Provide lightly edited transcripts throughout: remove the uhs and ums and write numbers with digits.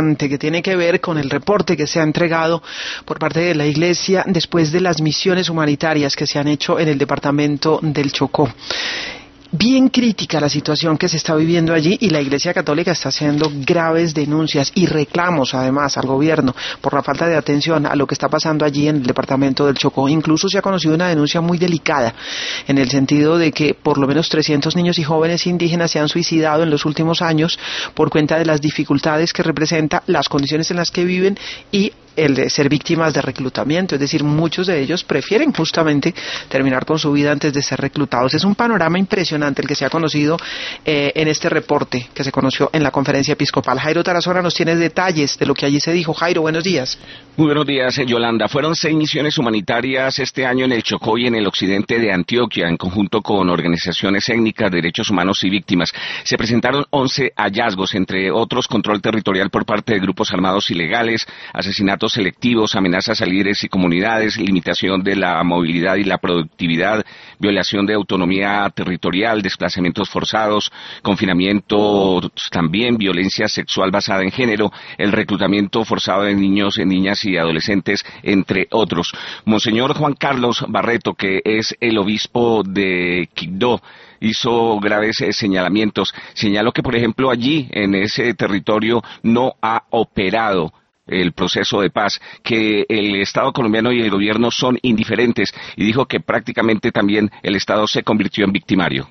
que tiene que ver con el reporte que se ha entregado por parte de la Iglesia después de las misiones humanitarias que se han hecho en el departamento del Chocó. Bien crítica la situación que se está viviendo allí y la Iglesia Católica está haciendo graves denuncias y reclamos además al gobierno por la falta de atención a lo que está pasando allí en el departamento del Chocó. Incluso se ha conocido una denuncia muy delicada en el sentido de que por lo menos 300 niños y jóvenes indígenas se han suicidado en los últimos años por cuenta de las dificultades que representa las condiciones en las que viven y el de ser víctimas de reclutamiento, es decir, muchos de ellos prefieren justamente terminar con su vida antes de ser reclutados. Es un panorama impresionante el que se ha conocido en este reporte que se conoció en la conferencia episcopal. Jairo Tarazona nos tiene detalles de lo que allí se dijo. Jairo, buenos días. Muy buenos días, Yolanda. Fueron 6 misiones humanitarias este año en el Chocó y en el occidente de Antioquia, en conjunto con organizaciones étnicas de derechos humanos y víctimas. Se presentaron 11 hallazgos, entre otros control territorial por parte de grupos armados ilegales, asesinatos selectivos, amenazas a líderes y comunidades, limitación de la movilidad y la productividad, violación de autonomía territorial, desplazamientos forzados, confinamiento también, violencia sexual basada en género, el reclutamiento forzado de niños, niñas y adolescentes, entre otros. Monseñor Juan Carlos Barreto, que es el obispo de Quibdó, hizo graves señalamientos. Señaló que, por ejemplo, allí, en ese territorio, no ha operado el proceso de paz, que el Estado colombiano y el gobierno son indiferentes, y dijo que prácticamente también el Estado se convirtió en victimario.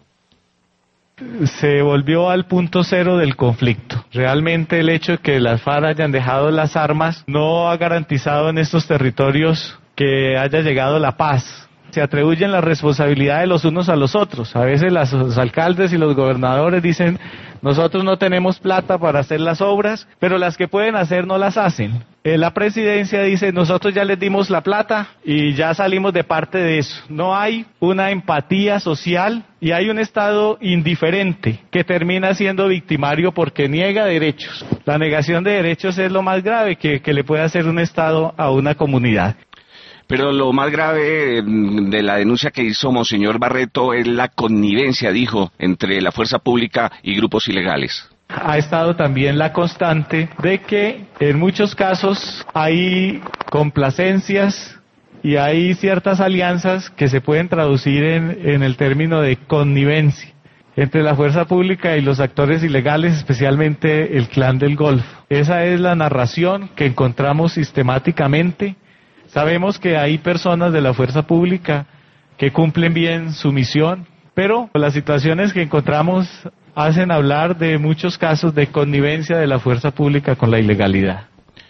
Se volvió al punto cero del conflicto. Realmente el hecho de que las FARC hayan dejado las armas no ha garantizado en estos territorios que haya llegado la paz. Se atribuyen la responsabilidad de los unos a los otros. A veces los alcaldes y los gobernadores dicen, nosotros no tenemos plata para hacer las obras, pero las que pueden hacer no las hacen. La presidencia dice, nosotros ya les dimos la plata y ya salimos de parte de eso. No hay una empatía social y hay un Estado indiferente que termina siendo victimario porque niega derechos. La negación de derechos es lo más grave que le puede hacer un Estado a una comunidad. Pero lo más grave de la denuncia que hizo Monseñor Barreto es la connivencia, dijo, entre la fuerza pública y grupos ilegales. Ha estado también la constante de que en muchos casos hay complacencias y hay ciertas alianzas que se pueden traducir en el término de connivencia entre la fuerza pública y los actores ilegales, especialmente el Clan del Golfo. Esa es la narración que encontramos sistemáticamente. Sabemos que hay personas de la fuerza pública que cumplen bien su misión, pero las situaciones que encontramos hacen hablar de muchos casos de connivencia de la fuerza pública con la ilegalidad.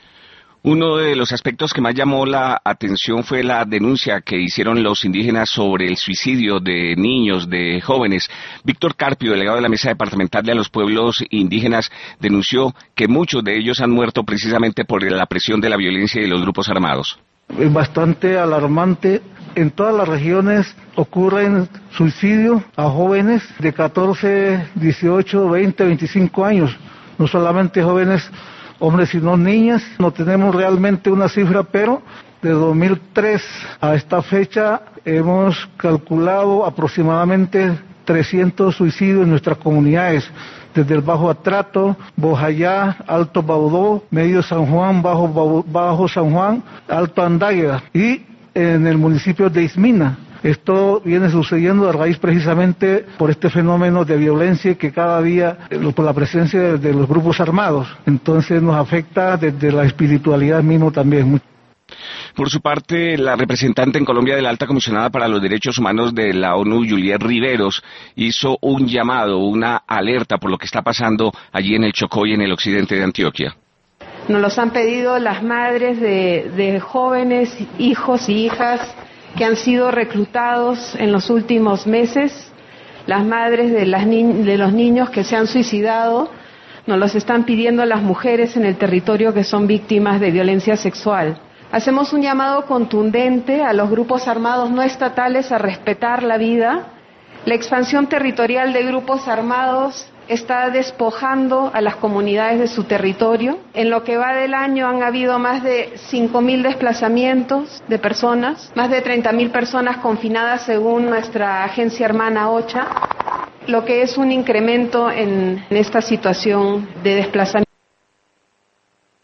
Uno de los aspectos que más llamó la atención fue la denuncia que hicieron los indígenas sobre el suicidio de niños, de jóvenes. Víctor Carpio, delegado de la Mesa Departamental de los Pueblos Indígenas, denunció que muchos de ellos han muerto precisamente por la presión de la violencia y de los grupos armados. Es bastante alarmante. En todas las regiones ocurren suicidios a jóvenes de 14, 18, 20, 25 años. No solamente jóvenes hombres, sino niñas. No tenemos realmente una cifra, pero de 2003 a esta fecha hemos calculado aproximadamente 300 suicidios en nuestras comunidades, desde el Bajo Atrato, Bojayá, Alto Baudó, Medio San Juan, Bajo San Juan, Alto Andágueda y en el municipio de Ismina. Esto viene sucediendo a raíz precisamente por este fenómeno de violencia que cada día, por la presencia de los grupos armados, entonces nos afecta desde la espiritualidad mismo también. Por su parte, la representante en Colombia de la Alta Comisionada para los Derechos Humanos de la ONU, Juliet Riveros, hizo un llamado, una alerta por lo que está pasando allí en el Chocó y en el occidente de Antioquia. Nos los han pedido las madres de jóvenes, hijos y hijas que han sido reclutados en los últimos meses, las madres de los niños que se han suicidado, nos los están pidiendo las mujeres en el territorio que son víctimas de violencia sexual. Hacemos un llamado contundente a los grupos armados no estatales a respetar la vida. La expansión territorial de grupos armados está despojando a las comunidades de su territorio. En lo que va del año han habido más de 5.000 desplazamientos de personas, más de 30.000 personas confinadas según nuestra agencia hermana OCHA, lo que es un incremento en esta situación de desplazamiento.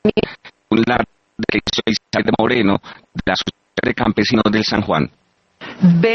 Un largo de Isabel Moreno, de la Asociación de Campesinos del San Juan.